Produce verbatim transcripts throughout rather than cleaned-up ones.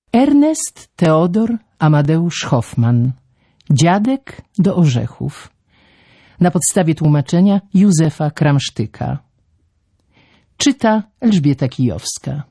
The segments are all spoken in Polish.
Ernest Theodor Amadeusz Hoffmann. Dziadek do orzechów. Na podstawie tłumaczenia Józefa Kramsztyka. Czyta Elżbieta Kijowska.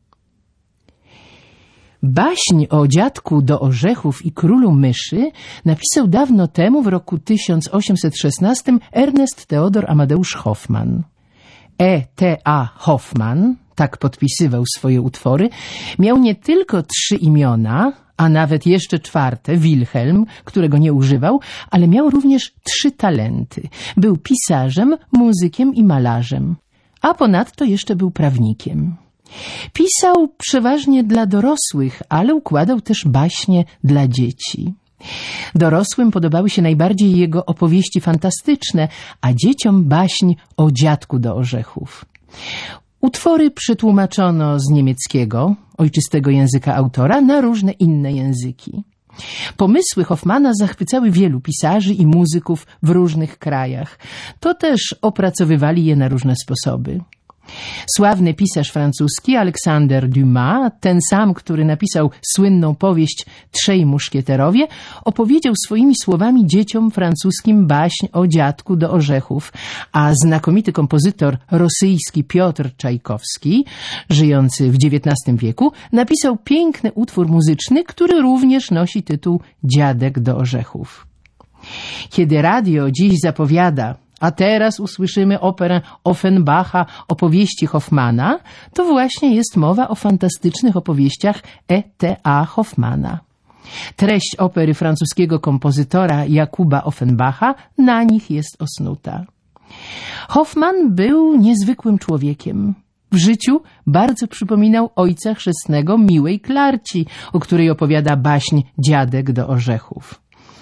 Baśń o dziadku do orzechów i królu myszy napisał dawno temu, w roku tysiąc osiemset szesnastym, Ernest Theodor Amadeusz Hoffmann. E T A Hoffmann, tak podpisywał swoje utwory, miał nie tylko trzy imiona, a nawet jeszcze czwarte, Wilhelm, którego nie używał, ale miał również trzy talenty. Był pisarzem, muzykiem i malarzem, a ponadto jeszcze był prawnikiem. Pisał przeważnie dla dorosłych, ale układał też baśnie dla dzieci. Dorosłym podobały się najbardziej jego opowieści fantastyczne, a dzieciom baśń o dziadku do orzechów. Utwory przetłumaczono z niemieckiego, ojczystego języka autora, na różne inne języki. Pomysły Hoffmanna zachwycały wielu pisarzy i muzyków w różnych krajach. To też opracowywali je na różne sposoby. Sławny pisarz francuski Alexander Dumas, ten sam, który napisał słynną powieść Trzej muszkieterowie, opowiedział swoimi słowami dzieciom francuskim baśń o dziadku do orzechów, a znakomity kompozytor rosyjski Piotr Czajkowski, żyjący w dziewiętnastym wieku, napisał piękny utwór muzyczny, który również nosi tytuł Dziadek do orzechów. Kiedy radio dziś zapowiada: a teraz usłyszymy operę Offenbacha, opowieści Hoffmanna, to właśnie jest mowa o fantastycznych opowieściach E T A Hoffmanna. Treść opery francuskiego kompozytora Jakuba Offenbacha na nich jest osnuta. Hoffmann był niezwykłym człowiekiem. W życiu bardzo przypominał ojca chrzestnego miłej Klarci, o której opowiada baśń Dziadek do orzechów.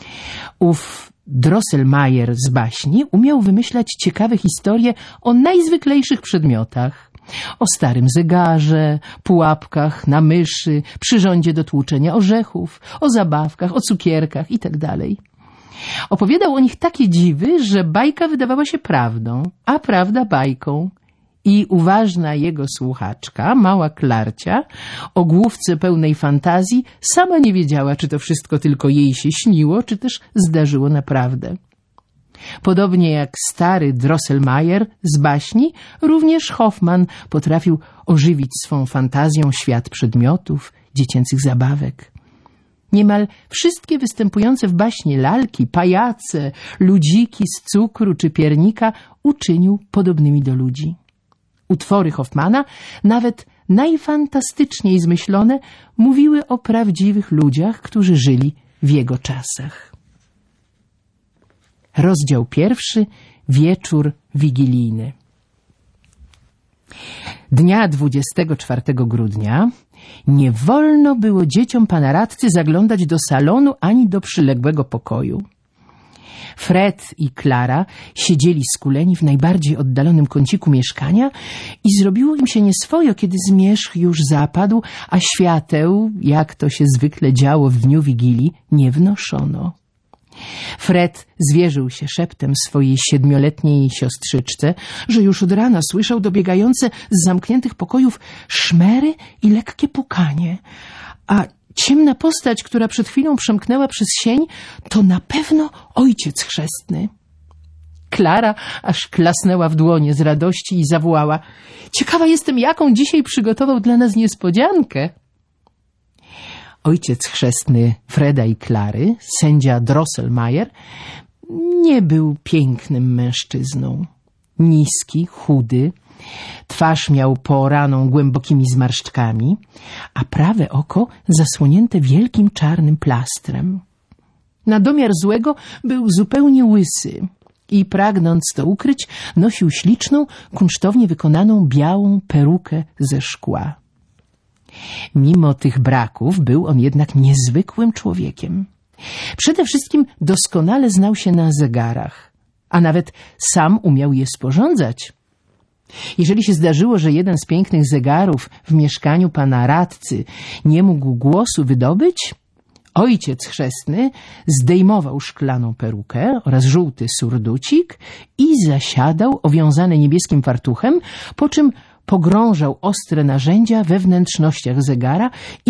Ów Drosselmayer z baśni umiał wymyślać ciekawe historie o najzwyklejszych przedmiotach. O starym zegarze, pułapkach na myszy, przyrządzie do tłuczenia orzechów, o zabawkach, o cukierkach itd. Opowiadał o nich takie dziwy, że bajka wydawała się prawdą, a prawda bajką. I uważna jego słuchaczka, mała Klarcia, o główce pełnej fantazji, sama nie wiedziała, czy to wszystko tylko jej się śniło, czy też zdarzyło naprawdę. Podobnie jak stary Drosselmayer z baśni, również Hoffmann potrafił ożywić swą fantazją świat przedmiotów, dziecięcych zabawek. Niemal wszystkie występujące w baśni lalki, pajace, ludziki z cukru czy piernika uczynił podobnymi do ludzi. Utwory Hoffmanna, nawet najfantastyczniej zmyślone, mówiły o prawdziwych ludziach, którzy żyli w jego czasach. Rozdział pierwszy. Wieczór wigilijny. Dnia dwudziestego czwartego grudnia nie wolno było dzieciom pana radcy zaglądać do salonu ani do przyległego pokoju. Fred i Klara siedzieli skuleni w najbardziej oddalonym kąciku mieszkania i zrobiło im się nieswojo, kiedy zmierzch już zapadł, a świateł, jak to się zwykle działo w dniu Wigilii, nie wnoszono. Fred zwierzył się szeptem swojej siedmioletniej siostrzyczce, że już od rana słyszał dobiegające z zamkniętych pokojów szmery i lekkie pukanie, a ciemna postać, która przed chwilą przemknęła przez sień, to na pewno ojciec chrzestny. Klara aż klasnęła w dłonie z radości i zawołała: ciekawa jestem, jaką dzisiaj przygotował dla nas niespodziankę. Ojciec chrzestny Freda i Klary, sędzia Drosselmayer, nie był pięknym mężczyzną. Niski, chudy, twarz miał pooraną głębokimi zmarszczkami, a prawe oko zasłonięte wielkim czarnym plastrem. Na domiar złego był zupełnie łysy i, pragnąc to ukryć, nosił śliczną, kunsztownie wykonaną białą perukę ze szkła. Mimo tych braków był on jednak niezwykłym człowiekiem. Przede wszystkim doskonale znał się na zegarach, a nawet sam umiał je sporządzać. Jeżeli się zdarzyło, że jeden z pięknych zegarów w mieszkaniu pana radcy nie mógł głosu wydobyć, ojciec chrzestny zdejmował szklaną perukę oraz żółty surducik i zasiadał owiązany niebieskim fartuchem, po czym pogrążał ostre narzędzia we wnętrznościach zegara i